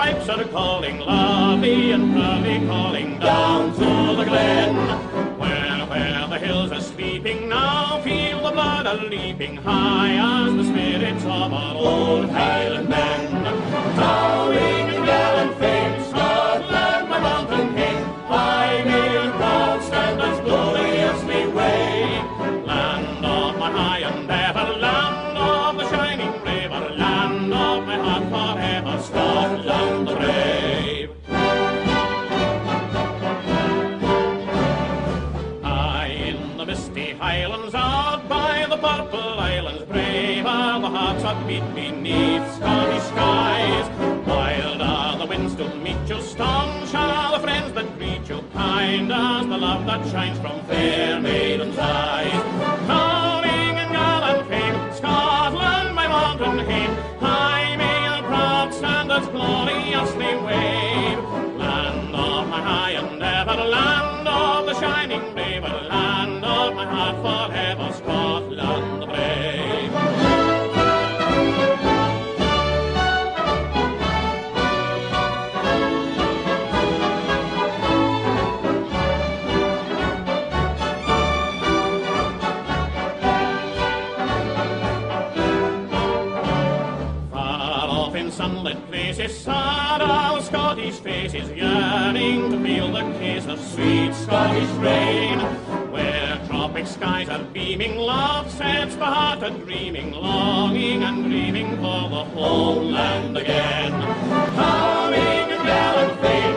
pipes are calling, lovely and pearly calling, down to the glen. Where the hills are sleeping now, feel the blood a-leaping high as the spirits of our old Highland men. Towering in gallant fame, Scotland, my mountain king, high may and proud stand as gloriously wave. Land of my high and ever, land of the shining river, land of my heart forever, Scotland the brave. Misty highlands out by the purple islands, brave are the hearts that beat beneath Scottish skies. Wild are the winds to meet you, staunch are the friends that greet you, kind as the love that shines from fair maidens' eyes. Calling in gallant fame, Scotland, my mountain hame, high may and proud stand as gloriously wave. Land of my high and ever, land of the shining river, land of my heart forever, Scotland the brave. Far off in sunlit places, sad are the Scottish faces, yearning to feel the kiss of sweet Scottish rain. Where tropic skies are beaming, love sets the heart a-dreaming, longing and dreaming for the homeland again. Towering in gallant fame,